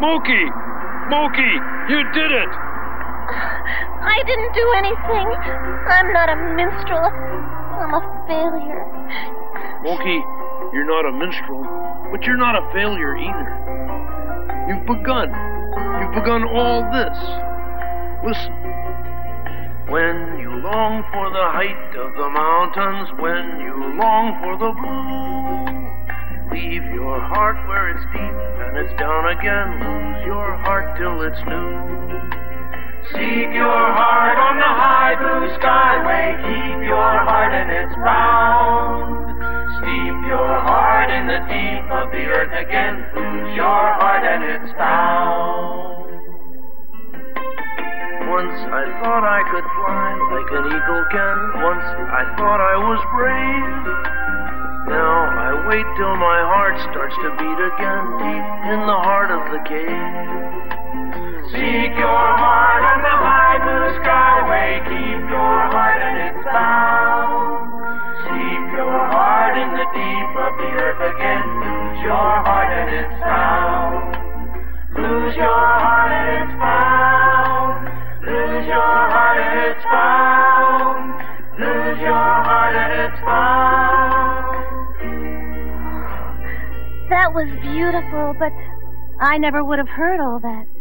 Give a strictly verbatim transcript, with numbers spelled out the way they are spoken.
Moki! Moki! You did it! I didn't do anything. I'm not a minstrel. I'm a failure. Moki, you're not a minstrel, but you're not a failure either. You've begun. You've begun all this. Listen. When you long for the height of the mountains, when you long for the blue, leave your heart where it's deep and it's down again. Lose your heart till it's new. Seek your heart on the high blue skyway. Keep your heart in its round. Steep your heart in the deep of the earth again. Lose your heart and it's found. Once I thought I could fly like an eagle can. Once I thought I was brave. Now I wait till my heart starts to beat again, deep in the heart of the cave. Seek your heart on the high blue skyway. Keep your heart in its bound. Keep your heart in the deep of the earth again. Lose your heart and its found. Lose your heart and it's found. Lose your heart and it's found. Lose your heart and it's found. That was beautiful, but I never would have heard all that.